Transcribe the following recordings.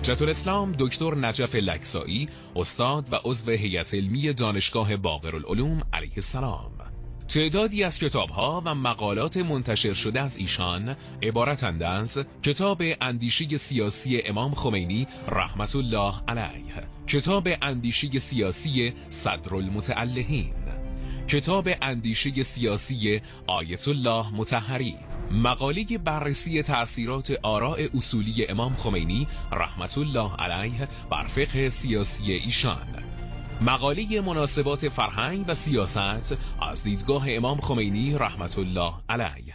حجت الاسلام دکتر نجف لکسایی، استاد و عضو هیئت علمی دانشگاه باقرالعلوم علیه السلام. تعدادی از کتاب‌ها و مقالات منتشر شده از ایشان عبارتند از کتاب اندیشه سیاسی امام خمینی رحمت الله علیه، کتاب اندیشه سیاسی صدرالمتألهین، کتاب اندیشه سیاسی آیت الله مطهری، مقاله بررسی تأثیرات آراء اصولی امام خمینی رحمت الله علیه بر فقه سیاسی ایشان، مقاله مناسبات فرهنگ و سیاست از دیدگاه امام خمینی رحمت الله علیه.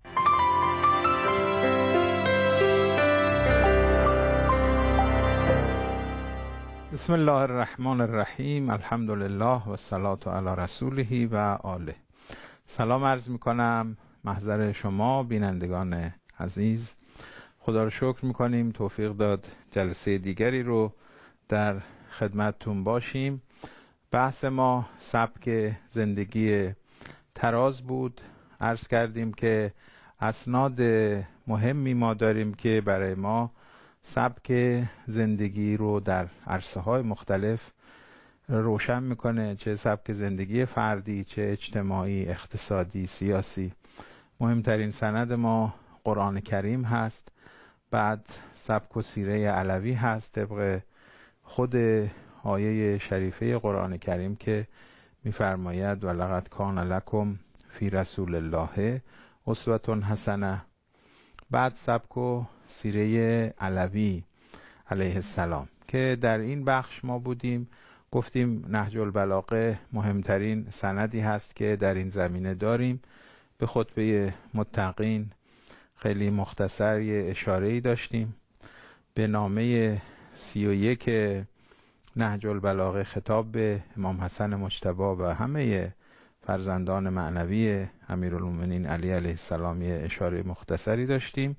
بسم الله الرحمن الرحیم. الحمدلله و الصلاة علی رسوله و آله. سلام عرض میکنم محضر شما بینندگان عزیز. خدا رو شکر میکنیم توفیق داد جلسه دیگری رو در خدمتتون باشیم. بحث ما سبک زندگی تراز بود. عرض کردیم که اسناد مهمی ما داریم که برای ما سبک زندگی رو در عرصه‌های مختلف روشن میکنه، چه سبک زندگی فردی، چه اجتماعی، اقتصادی، سیاسی. مهمترین سند ما قرآن کریم هست، بعد سبک و سیره علوی هست طبق خود آیه شریفه قرآن کریم که میفرماید ولقد کان لکم فی رسول الله اسوة حسنه. بعد سبک و سیره علوی علیه السلام که در این بخش ما بودیم. گفتیم نهج البلاغه مهمترین سندی هست که در این زمینه داریم. به خطبه متقین خیلی مختصر یه اشاره‌ای داشتیم. به نامه 31 نهج البلاغه خطاب به امام حسن مجتبی و همه فرزندان معنوی امیرالمومنین علی علیه السلام یه اشاره مختصری داشتیم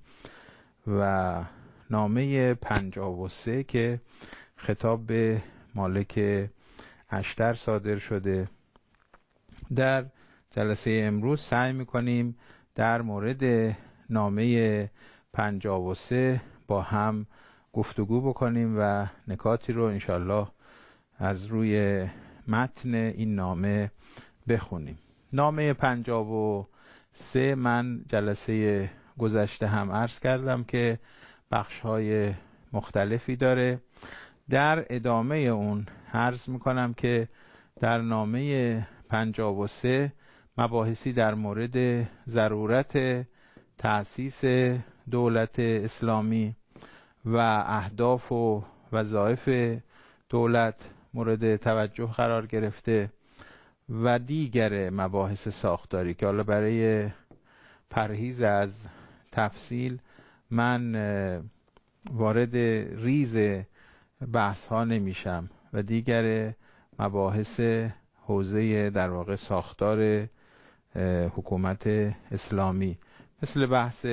و نامه 53 که خطاب به مالک اشتر صادر شده. در جلسه امروز سعی میکنیم در مورد نامه 53 با هم گفتگو بکنیم و نکاتی رو انشالله از روی متن این نامه بخونیم. نامه 53 من جلسه گذشته هم عرض کردم که بخش‌های مختلفی داره. در ادامه اون عرض میکنم که در نامه 53 مباحثی در مورد ضرورت تأسیس دولت اسلامی و اهداف و وظایف دولت مورد توجه قرار گرفته و دیگر مباحث ساختاری که حالا برای پرهیز از تفصیل من وارد ریز بحث ها نمیشم و دیگر مباحث حوزه در واقع ساختار حکومت اسلامی مثل بحث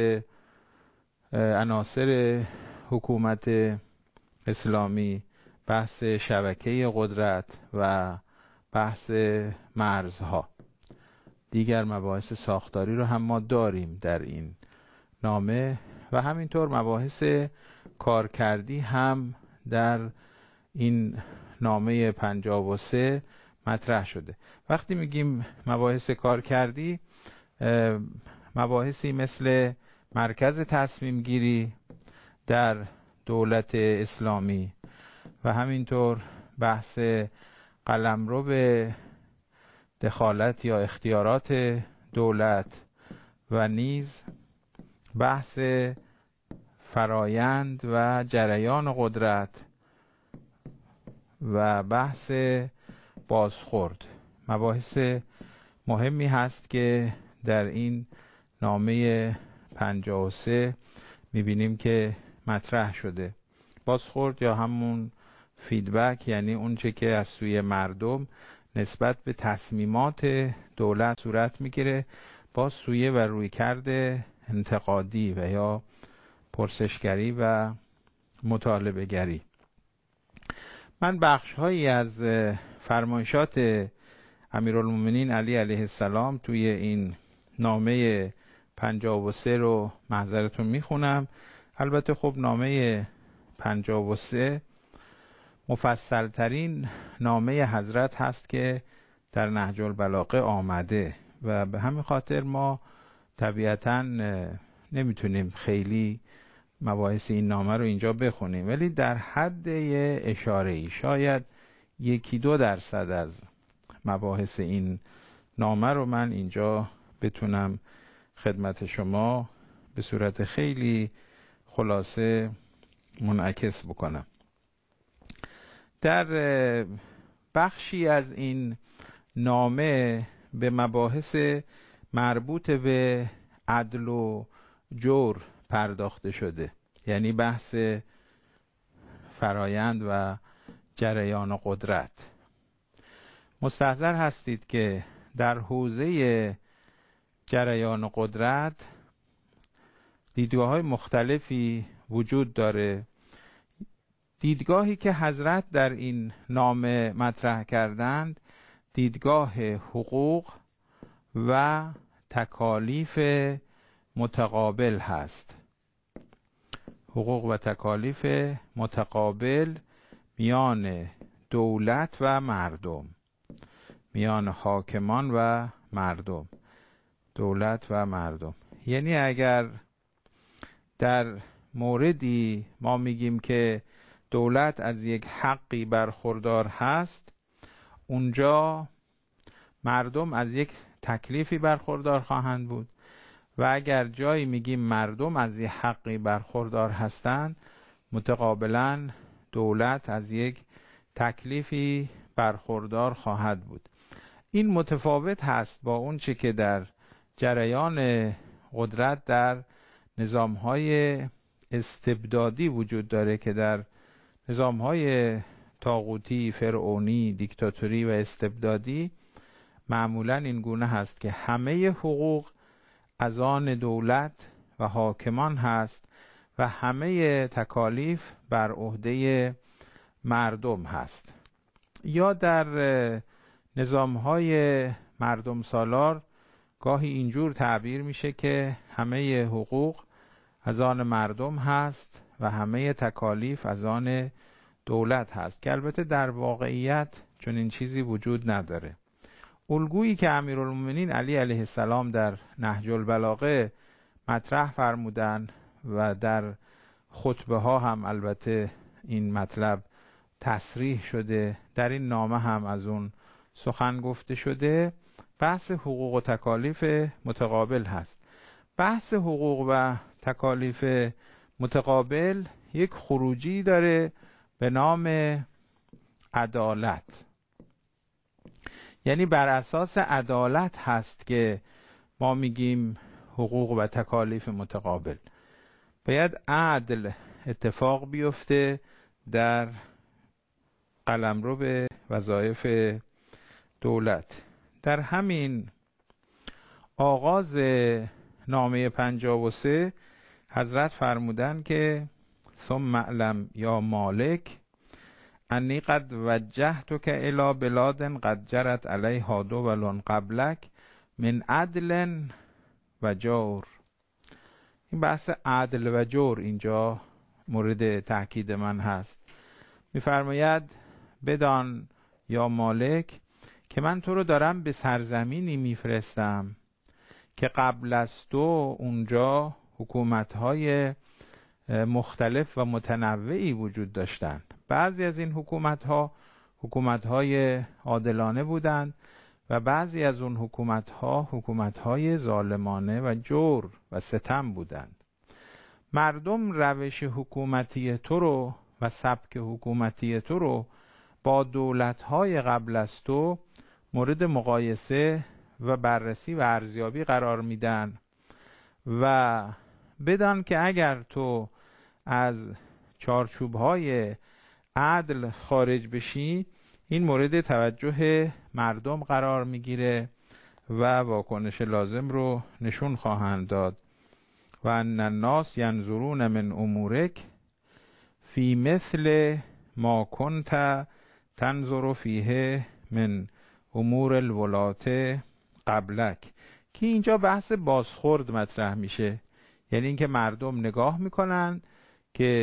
عناصر حکومت اسلامی، بحث شبکه قدرت و بحث مرزها، دیگر مباحث ساختاری رو هم ما داریم در این نامه و همینطور مباحث کارکردی هم در این نامه 53 مطرح شده. وقتی میگیم مباحث کارکردی، مباحثی مثل مرکز تصمیم گیری در دولت اسلامی و همینطور بحث قلمرو به دخالت یا اختیارات دولت و نیز بحث فرایند و جریان قدرت و بحث بازخورد مباحث مهمی هست که در این نامه 53 میبینیم که مطرح شده. بازخورد یا همون فیدبک یعنی اون چه که از سوی مردم نسبت به تصمیمات دولت صورت میگیره با سویه و رویکرد انتقادی و یا پرسشگری و مطالبه گری. من بخش هایی از فرمایشات امیرالمومنین علی علیه السلام توی این نامه 53 رو محضرتون میخونم. البته خب نامه 53 مفصل ترین نامه حضرت هست که در نهج البلاغه آمده و به همین خاطر ما طبیعتاً نمیتونیم خیلی مباحث این نامه رو اینجا بخونیم، ولی در حد اشاره‌ای شاید 1-2% از مباحث این نامه رو من اینجا بتونم خدمت شما به صورت خیلی خلاصه منعکس بکنم. در بخشی از این نامه به مباحث مربوط به عدل و جور پرداخته شده، یعنی بحث فرایند و جریان و قدرت. مستحضر هستید که در حوزه جریان و قدرت دیدگاه‌های مختلفی وجود داره. دیدگاهی که حضرت در این نامه مطرح کردند دیدگاه حقوق و تکالیف متقابل هست. حقوق و تکالیف متقابل میان دولت و مردم، میان حاکمان و مردم، دولت و مردم. یعنی اگر در موردی ما میگیم که دولت از یک حقی برخوردار هست، اونجا مردم از یک تکلیفی برخوردار خواهند بود، و اگر جایی میگیم مردم از یک حقی برخوردار هستند، متقابلا دولت از یک تکلیفی برخوردار خواهد بود. این متفاوت هست با اون چه که در جریان قدرت در نظام‌های استبدادی وجود داره، که در نظام‌های طاغوتی، فرعونی، دیکتاتوری و استبدادی معمولاً این گونه هست که همه حقوق از آن دولت و حاکمان هست و همه تکالیف بر عهده مردم هست. یا در نظام‌های مردم سالار گاهی اینجور تعبیر میشه که همه حقوق از آن مردم هست و همه تکالیف از آن دولت هست، که البته در واقعیت چون این چیزی وجود نداره. الگویی که امیرالمومنین علی علیه السلام در نهج البلاغه مطرح فرمودن و در خطبه ها هم البته این مطلب تصریح شده، در این نامه هم از اون سخن گفته شده، بحث حقوق و تکالیف متقابل هست. بحث حقوق و تکالیف متقابل یک خروجی داره به نام عدالت. یعنی بر اساس عدالت هست که ما میگیم حقوق و تکالیف متقابل. باید عدل اتفاق بیفته در قلمرو به وظایف دولت. در همین آغاز نامه 53 حضرت فرمودن که ثم اعلم یا مالک انی قد وجهتک الی بلاد قد جرت علیها دول قبلک من عدل و جور. این بحث عدل و جور اینجا مورد تأکید من هست. میفرماید بدان یا مالک که من تو رو دارم به سرزمینی میفرستم که قبل از تو اونجا حکومت‌های مختلف و متنوعی وجود داشتند. بعضی از این حکومت‌ها حکومت‌های عادلانه بودند و بعضی از اون حکومت‌ها حکومت‌های ظالمانه و جور و ستم بودند. مردم روش حکومتی تو رو و سبک حکومتی تو رو با دولت‌های قبل از تو مورد مقایسه و بررسی و ارزیابی قرار میدن و بدان که اگر تو از چارچوب‌های عدل خارج بشی، این مورد توجه مردم قرار میگیره و واکنش لازم رو نشون خواهند داد. و ان الناس ینظرون من امورک فی مثل ما کنت تنظر فیه من امور الولاة قبلک، که اینجا بحث بازخورد مطرح میشه. یعنی اینکه مردم نگاه میکنن که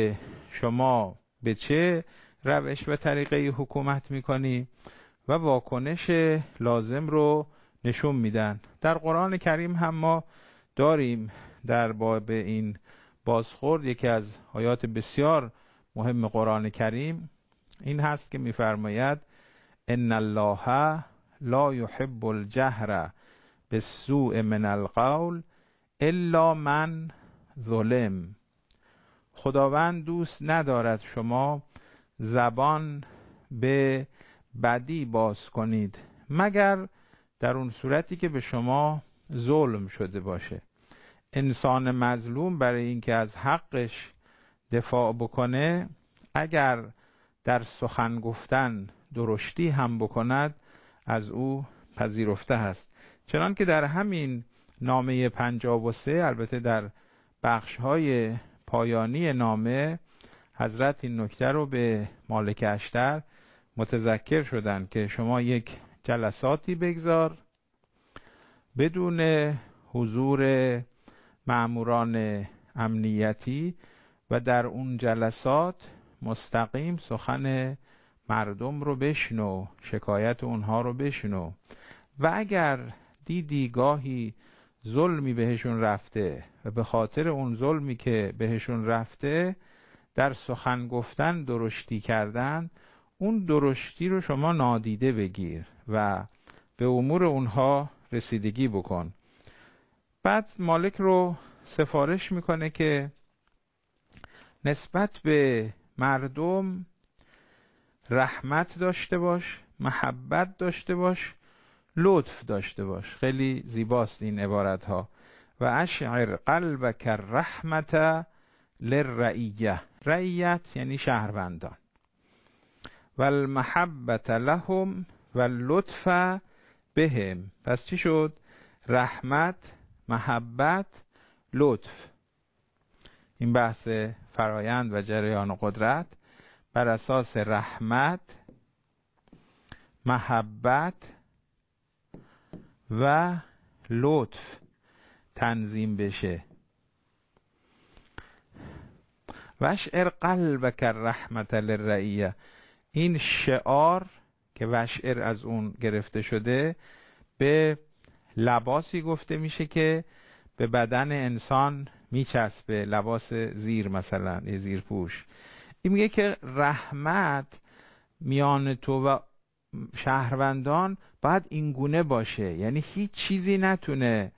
شما به چه روش و طریقه حکومت میکنی و واکنش لازم رو نشون میدن. در قرآن کریم هم ما داریم در باب این بازخورد یکی از آیات بسیار مهم قرآن کریم این هست که میفرماید ان الله لا يحب الجهر بالسوء من القول الا من ظلم. خداوند دوست ندارد شما زبان به بدی باز کنید مگر در اون صورتی که به شما ظلم شده باشه. انسان مظلوم برای اینکه از حقش دفاع بکنه اگر در سخن گفتن درشتی هم بکند از او پذیرفته است. چنان که در همین نامه 53 البته در بخش‌های پایانی نامه حضرت این نکته رو به مالک اشتر متذکر شدن که شما یک جلساتی بگذار بدون حضور مأموران امنیتی و در اون جلسات مستقیم سخن مردم رو بشنو، شکایت اونها رو بشنو و اگر دیدی گاهی ظلمی بهشون رفته و به خاطر اون ظلمی که بهشون رفته در سخن گفتن درشتی کردن اون درشتی رو شما نادیده بگیر و به امور اونها رسیدگی بکن. بعد مالک رو سفارش میکنه که نسبت به مردم رحمت داشته باش، محبت داشته باش، لطف داشته باش. خیلی زیباست این عبارت ها. و اشعر قلبک الرحمت للرعیه، رعیت یعنی شهروندان، و المحبت لهم و لطف بهم. پس چی شد؟ رحمت، محبت، لطف. این بحث فرایند و جریان قدرت بر اساس رحمت، محبت و لطف تنظیم بشه. وشعر قلبک الرحمت للرعیه، این شعار که وشعر از اون گرفته شده به لباسی گفته میشه که به بدن انسان میچسبه، لباس زیر مثلا، یه زیرپوش. این میگه که رحمت میان تو و شهروندان باید این گونه باشه، یعنی هیچ چیزی نتونه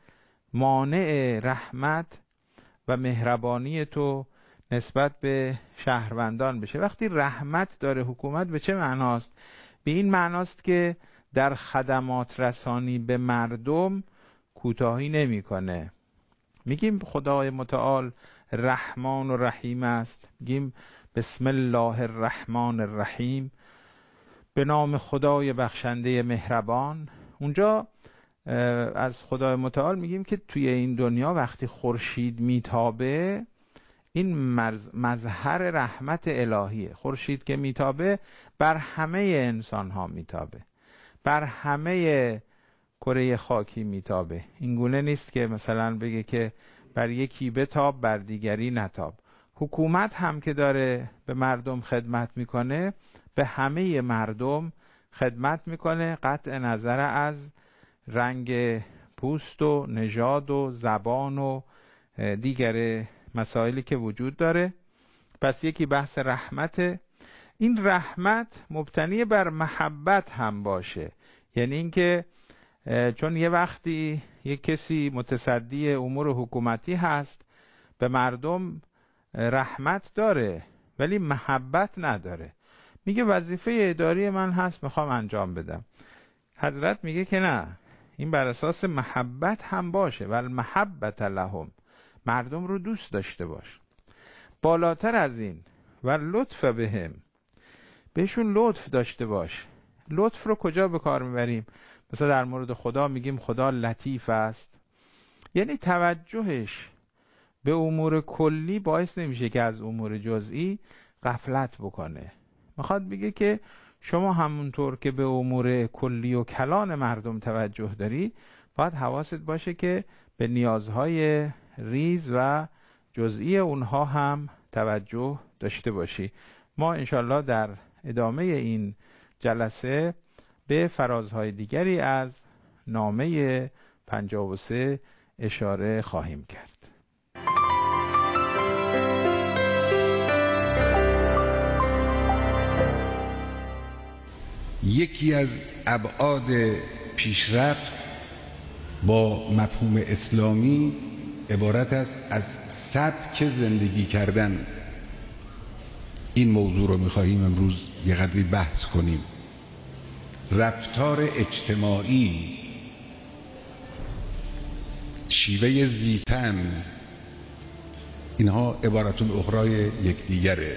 مانع رحمت و مهربانی تو نسبت به شهروندان بشه. وقتی رحمت داره حکومت به چه معناست؟ به این معناست که در خدمات رسانی به مردم کوتاهی نمیکنه. میگیم خدای متعال رحمان و رحیم است، میگیم بسم الله الرحمن الرحیم، به نام خدای بخشنده مهربان. اونجا از خدای متعال میگیم که توی این دنیا وقتی خورشید میتابه این مظهر رحمت الهیه. خورشید که میتابه بر همه انسان ها میتابه، بر همه کره خاکی میتابه. این گونه نیست که مثلا بگه که بر یکی بتاب بر دیگری نتاب. حکومت هم که داره به مردم خدمت میکنه به همه مردم خدمت میکنه، قطع نظر از رنگ پوست و نژاد و زبان و دیگر مسائلی که وجود داره. پس یکی بحث رحمته. این رحمت مبتنی بر محبت هم باشه، یعنی اینکه چون یه وقتی یک کسی متصدی امور حکومتی هست به مردم رحمت داره ولی محبت نداره، میگه وظیفه اداری من هست میخوام انجام بدم. حضرت میگه که نه، این بر اساس محبت هم باشه. و المحبت لهم، مردم رو دوست داشته باش. بالاتر از این و لطف بهم، بهشون لطف داشته باش. لطف رو کجا به کار میبریم؟ مثلا در مورد خدا میگیم خدا لطیف است، یعنی توجهش به امور کلی باعث نمیشه که از امور جزئی غفلت بکنه. میخواد بگه که شما همونطور که به امور کلی و کلان مردم توجه داری باید حواست باشه که به نیازهای ریز و جزئی اونها هم توجه داشته باشی. ما انشالله در ادامه این جلسه به فرازهای دیگری از نامه 53 اشاره خواهیم کرد. یکی از ابعاد پیشرفت با مفهوم اسلامی عبارت است از سبک زندگی کردن. این موضوع رو می‌خواهیم امروز یه قدری بحث کنیم. رفتار اجتماعی، شیوه زیستن، اینها عبارتون اخرای یکدیگره.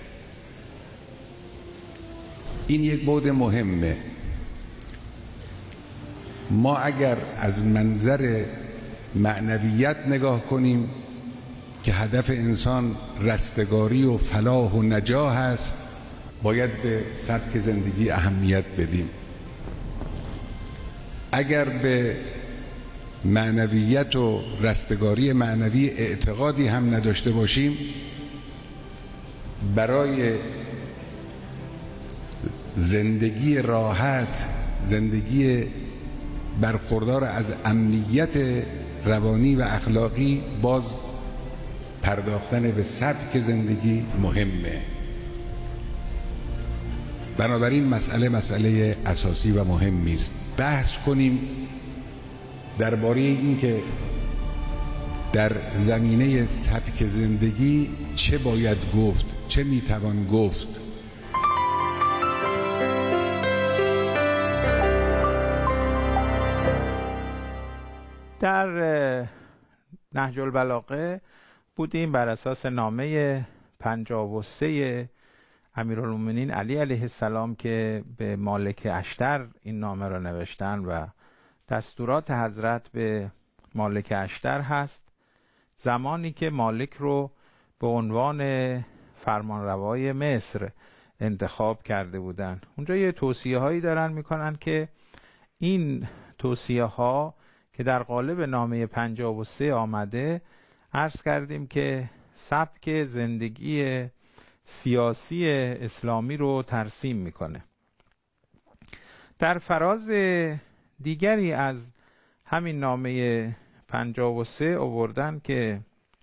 این یک بعد مهمه. ما اگر از منظر معنویت نگاه کنیم که هدف انسان رستگاری و فلاح و نجاح است، باید به سبک زندگی اهمیت بدیم. اگر به معنویت و رستگاری معنوی اعتقادی هم نداشته باشیم، برای زندگی راحت، زندگی برخوردار از امنیت روانی و اخلاقی، باز پرداختن به سبک زندگی مهمه. بنابراین مسئله اساسی و مهمی است. بحث کنیم درباره این که در زمینه سبک زندگی چه باید گفت، چه میتوان گفت. در نهج البلاغه بودیم بر اساس نامه 53 امیرالمومنین علی علیه السلام که به مالک اشتر این نامه را نوشتن و دستورات حضرت به مالک اشتر هست زمانی که مالک رو به عنوان فرمانروای مصر انتخاب کرده بودن. اونجا یه توصیه هایی دارن میکنن که این توصیه ها که در قالب نامه 53 آمده، عرض کردیم که سبک زندگی سیاسی اسلامی رو ترسیم میکنه. در فراز دیگری از همین نامه 53 آوردن که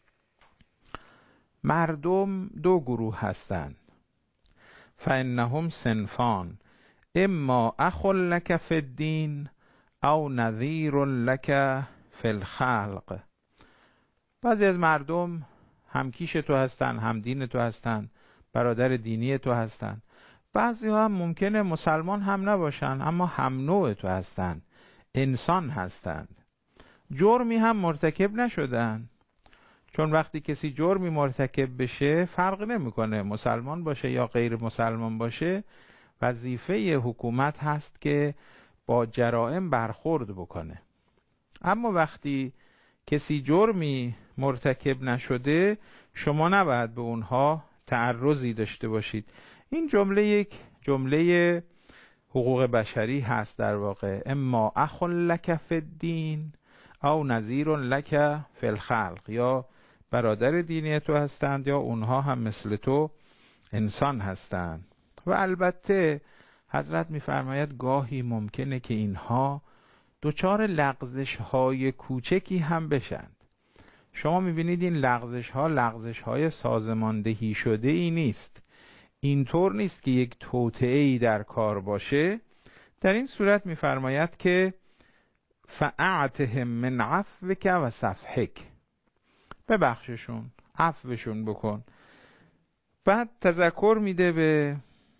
مردم دو گروه هستند، فانهم صنفان اما اخ لک فی الدین او نذیر لک فی الخلق. بعضی از مردم همکیش تو هستن، همدین تو هستن، برادر دینی تو هستن. بعضی ها هم ممکنه مسلمان هم نباشن اما هم نوع تو هستن، انسان هستند. جرمی هم مرتکب نشدن، چون وقتی کسی جرمی مرتکب بشه فرق نمیکنه مسلمان باشه یا غیر مسلمان باشه، وظیفه حکومت هست که با جرائم برخورد بکنه. اما وقتی کسی جرمی مرتکب نشده، شما نباید به اونها تعرضی داشته باشید. این جمله یک جمله حقوق بشری هست در واقع. اما اخ لک فی الدین او نذیر لک فی الخلق، یا برادر دینی تو هستند یا اونها هم مثل تو انسان هستند. و البته حضرت می‌فرماید گاهی ممکنه که اینها دچار لغزش های کوچکی هم بشند. شما می‌بینید این لغزش های سازماندهی شده ای نیست. اینطور نیست که یک توطئه‌ای در کار باشه. در این صورت می‌فرماید که فاعتهم من عفوک و صفحک، ببخششون، عفوشون بکن. بعد تذکر میده به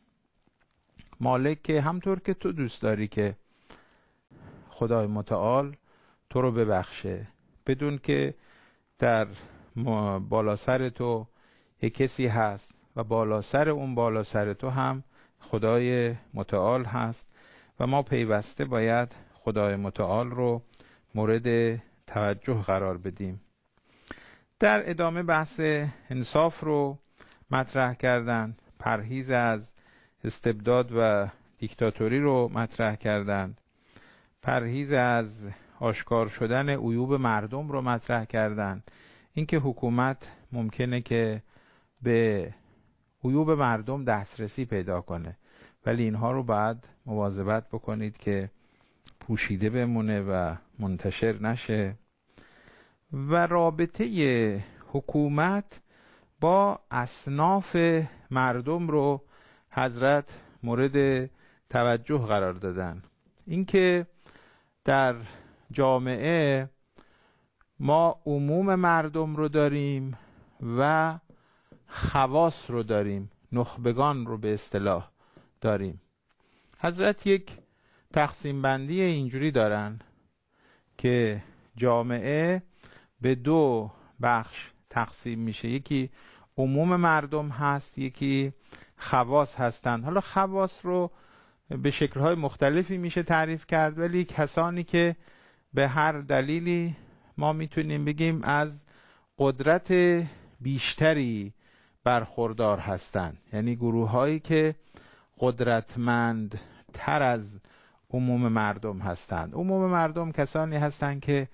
مالک که همطور که تو دوست داری که خدای متعال تو رو ببخشه، بدون که در بالا سر تو یک کسی هست و بالا سر اون بالا سر تو هم خدای متعال هست و ما پیوسته باید خدای متعال رو مورد توجه قرار بدیم. در ادامه بحث انصاف رو مطرح کردن، پرهیز از استبداد و دیکتاتوری رو مطرح کردند، پرهیز از آشکار شدن عیوب مردم رو مطرح کردند، اینکه حکومت ممکنه که به عیوب مردم دسترسی پیدا کنه، ولی اینها رو باید مواظبت بکنید که پوشیده بمونه و منتشر نشه. و رابطه حکومت با اصناف مردم رو حضرت مورد توجه قرار دادن. اینکه در جامعه ما عموم مردم رو داریم و خواص رو داریم، نخبگان رو به اصطلاح داریم. حضرت یک تقسیم بندی اینجوری دارن که جامعه به دو بخش تقسیم میشه، یکی عموم مردم هست، یکی خواص هستند. حالا خواص رو به شکل‌های مختلفی میشه تعریف کرد، ولی کسانی که به هر دلیلی ما میتونیم بگیم از قدرت بیشتری برخوردار هستند، یعنی گروه‌هایی که قدرتمند تر از عموم مردم هستند. عموم مردم کسانی هستند که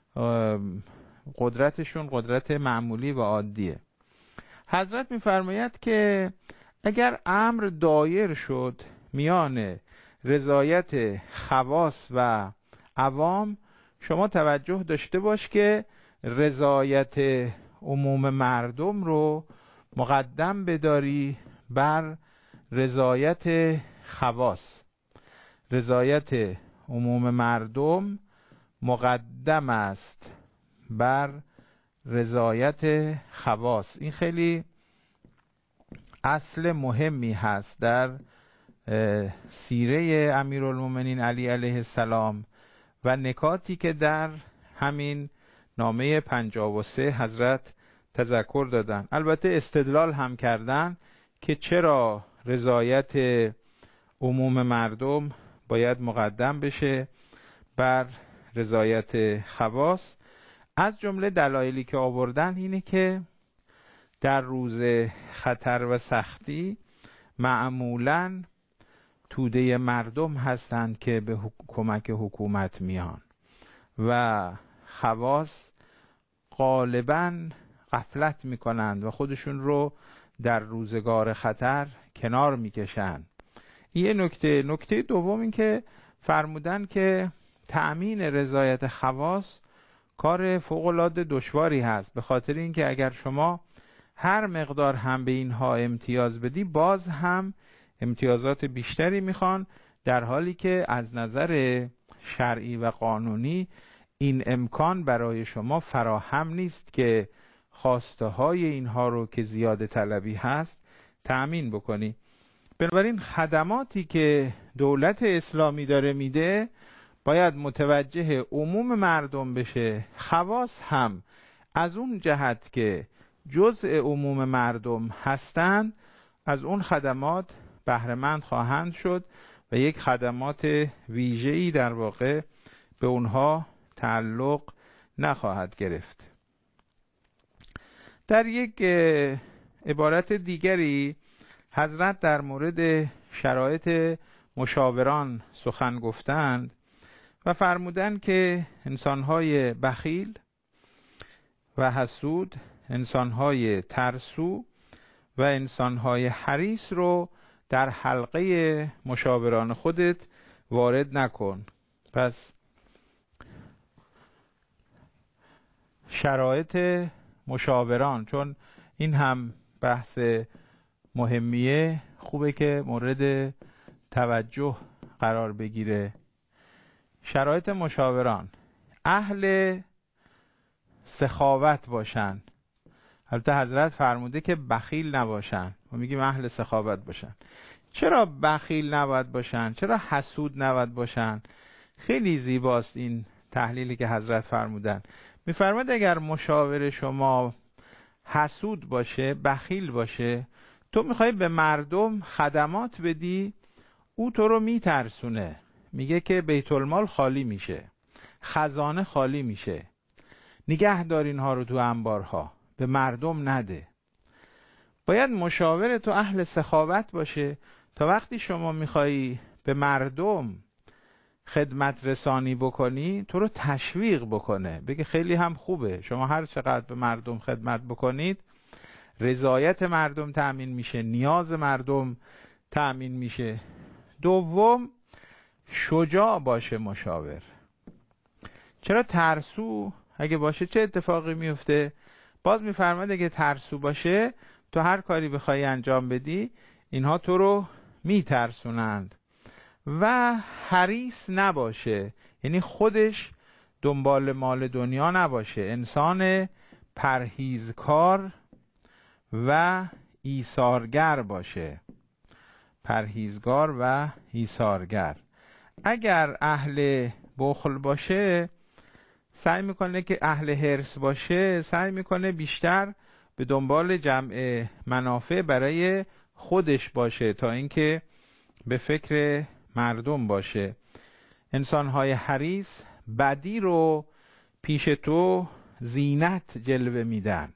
قدرتشون قدرت معمولی و عادیه. حضرت میفرماید که اگر امر دایر شد میان رضایت خواص و عوام، شما توجه داشته باش که رضایت عموم مردم رو مقدم بداری بر رضایت خواص. رضایت عموم مردم مقدم است بر رضایت خواص. این خیلی اصل مهمی هست در سیره امیرالمومنین علی علیه السلام و نکاتی که در همین نامه 53 حضرت تذکر دادن. البته استدلال هم کردن که چرا رضایت عموم مردم باید مقدم بشه بر رضایت خواص. از جمله دلایلی که آوردن اینه که در روز خطر و سختی معمولاً توده مردم هستند که به کمک حکومت میان و خواص غالباً غفلت میکنند و خودشون رو در روزگار خطر کنار میکشند. یه نکته دوم این که فرمودن که تأمین رضایت خواص کار فوق‌العاده دشواری هست، به خاطر اینکه اگر شما هر مقدار هم به اینها امتیاز بدی باز هم امتیازات بیشتری میخوان، در حالی که از نظر شرعی و قانونی این امکان برای شما فراهم نیست که خواسته های اینها رو که زیاده طلبی هست تأمین بکنی. بنابراین خدماتی که دولت اسلامی داره میده باید متوجه عموم مردم بشه. خواص هم از اون جهت که جزء عموم مردم هستند از اون خدمات بهره‌مند خواهند شد و یک خدمات ویژه‌ای در واقع به اونها تعلق نخواهد گرفت. در یک عبارت دیگری حضرت در مورد شرایط مشاوران سخن گفتند و فرمودند که انسان‌های بخیل و حسود، انسان‌های ترسو و انسان‌های حریص رو در حلقه مشاوران خودت وارد نکن. پس شرایط مشاوران، چون این هم بحث مهمیه، خوبه که مورد توجه قرار بگیره. شرایط مشاوران اهل سخاوت باشن. البته حضرت فرموده که بخیل نباشن، ما میگیم اهل سخاوت باشن. چرا بخیل نباید باشن؟ چرا حسود نباید باشن؟ خیلی زیباست این تحلیلی که حضرت فرمودن. میفرماد اگر مشاور شما حسود باشه، بخیل باشه، تو میخوای به مردم خدمات بدی، او تو رو میترسونه، میگه که بیت المال خالی میشه، خزانه خالی میشه، نگه دار اینها رو تو انبارها، به مردم نده. باید مشاور تو اهل سخاوت باشه تا وقتی شما میخوایی به مردم خدمت رسانی بکنی تو رو تشویق بکنه، بگه خیلی هم خوبه، شما هر چقدر به مردم خدمت بکنید رضایت مردم تأمین میشه، نیاز مردم تأمین میشه. دوم، شجاع باشه مشاور. چرا ترسو اگه باشه چه اتفاقی میفته؟ باز میفرماید اگه ترسو باشه تو هر کاری بخوای انجام بدی اینها تو رو میترسونند. و حریص نباشه، یعنی خودش دنبال مال دنیا نباشه، انسان پرهیزکار و ایثارگر باشه، پرهیزگار و ایثارگر. اگر اهل بخل باشه سعی میکنه که اهل حرص باشه سعی میکنه بیشتر به دنبال جمع منافع برای خودش باشه تا اینکه به فکر مردم باشه. انسان‌های حریص بدی رو پیش تو زینت جلوه میدن،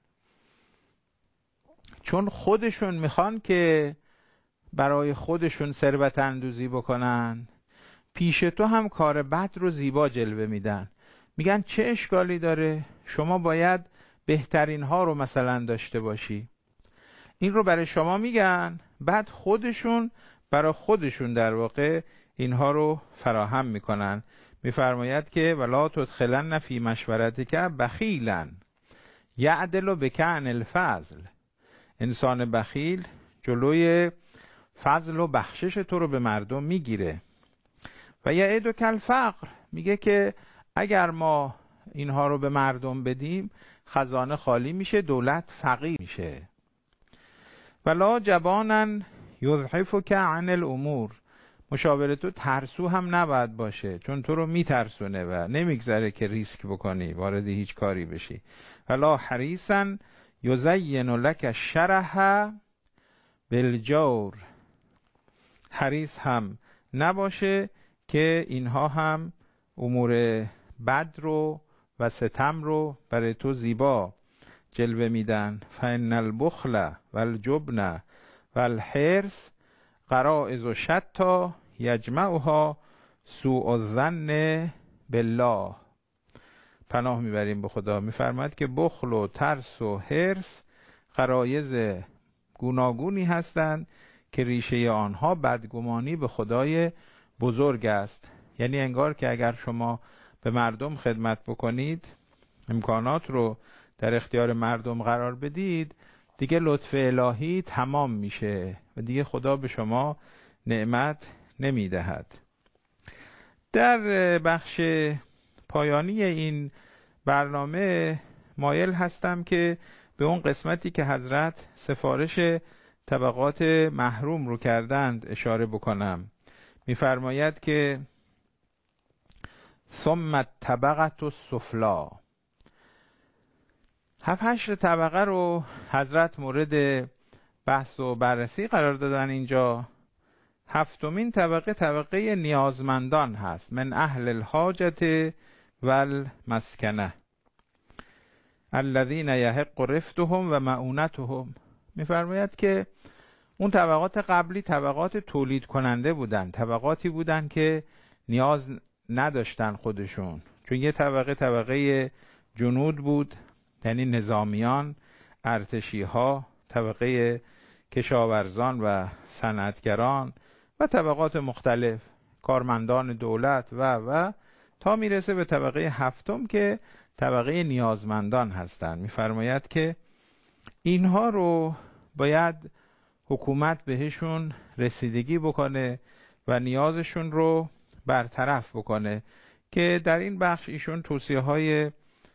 چون خودشون میخوان که برای خودشون ثروت اندوزی بکنن، پیش تو هم کار بد رو زیبا جلوه میدن. میگن چه اشکالی داره؟ شما باید بهترین ها رو مثلا داشته باشی. این رو برای شما میگن، بعد خودشون برای خودشون در واقع اینها رو فراهم میکنن. میفرماید که ولا تدخلن فی مشورتک بخیلا یعدل بک عن الفضل. انسان بخیل جلوی فضل و بخشش تو رو به مردم میگیره. و یعدک الفقر، میگه که اگر ما اینها رو به مردم بدیم خزانه خالی میشه، دولت فقیر میشه. ولا جبانا یضحفک عن الامور، مشاور تو ترسو هم نباید باشه، چون تو رو میترسونه و نمیگذره که ریسک بکنی، وارد هیچ کاری بشی. ولا حریصا یزین لک الشرح بالجور، حریص هم نباشه که اینها هم امور بد رو و ستم رو برای تو زیبا جلوه میدن. فإن البخل والجبن والحرص غرائز شتی یجمعها سوء الظن بالله. پناه میبریم به خدا. میفرماید که بخل و ترس و حرص غرایز گوناگونی هستند که ریشه آنها بدگمانی به خدای بزرگ است. یعنی انگار که اگر شما به مردم خدمت بکنید، امکانات رو در اختیار مردم قرار بدید، دیگه لطف الهی تمام میشه و دیگه خدا به شما نعمت نمیدهد. در بخش پایانی این برنامه مایل هستم که به اون قسمتی که حضرت سفارش طبقات محروم رو کردند اشاره بکنم. میفرماید که ثم الطبقة السفلی، 7-8 طبقه رو حضرت مورد بحث و بررسی قرار دادن اینجا. 7مین طبقه طبقه نیازمندان هست، من اهل الحاجت والمسکنه الذین یحق رفدهم و معونتهم. میفرماید که اون طبقات قبلی طبقات تولید کننده بودن، طبقاتی بودن که نیاز نداشتن خودشون، چون یه طبقه جنود بود، یعنی نظامیان، ارتشی ها، طبقه کشاورزان و صنعتگران و طبقات مختلف، کارمندان دولت و تا میرسه به طبقه 7 که طبقه نیازمندان هستند. میفرماید که اینها رو باید حکومت بهشون رسیدگی بکنه و نیازشون رو برطرف بکنه، که در این بخش ایشون توصیه های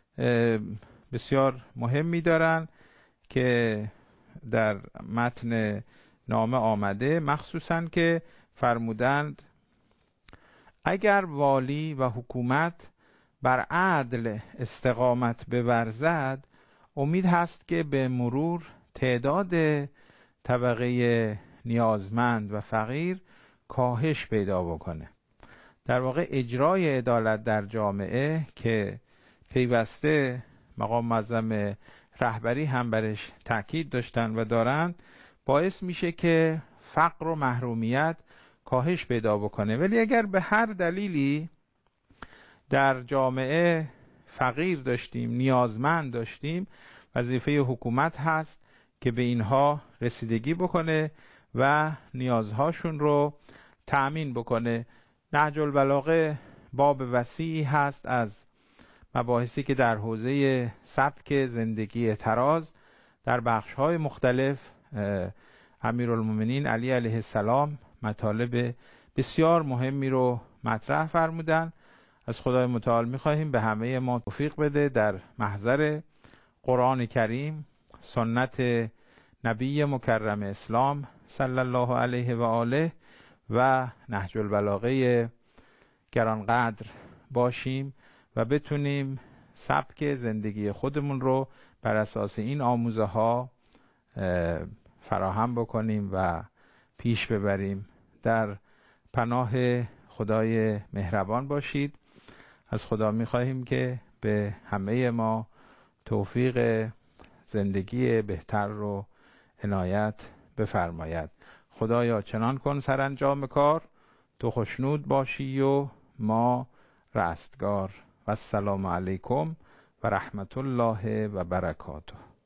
بسیار مهمی دارن که در متن نامه آمده، مخصوصاً که فرمودند اگر والی و حکومت بر عدل استقامت بورزد، امید هست که به مرور تعداد طبقه نیازمند و فقیر کاهش پیدا بکنه. در واقع اجرای عدالت در جامعه که پیوسته مقام معظم رهبری هم برش تاکید داشتن و دارند، باعث میشه که فقر و محرومیت کاهش پیدا بکنه. ولی اگر به هر دلیلی در جامعه فقیر داشتیم، نیازمند داشتیم، وظیفه حکومت هست که به اینها رسیدگی بکنه و نیازهاشون رو تأمین بکنه. نهج البلاغه باب وسیعی هست از مباحثی که در حوزه سبک زندگی طراز در بخش‌های مختلف امیرالمومنین علی علیه السلام مطالب بسیار مهمی رو مطرح فرمودن. از خدای متعال می‌خواهیم به همه ما توفیق بده در محضر قرآن کریم، سنت نبی مکرم اسلام صلی الله علیه و آله و نهج البلاغه گرانقدر باشیم و بتونیم سبک زندگی خودمون رو بر اساس این آموزه ها فراهم بکنیم و پیش ببریم. در پناه خدای مهربان باشید. از خدا می‌خواهیم که به همه ما توفیق زندگی بهتر رو عنایت بفرماید. خدایا چنان کن سرانجام کار تو خوشنود باشی و ما رستگار. و السلام علیکم و رحمت الله و برکاته.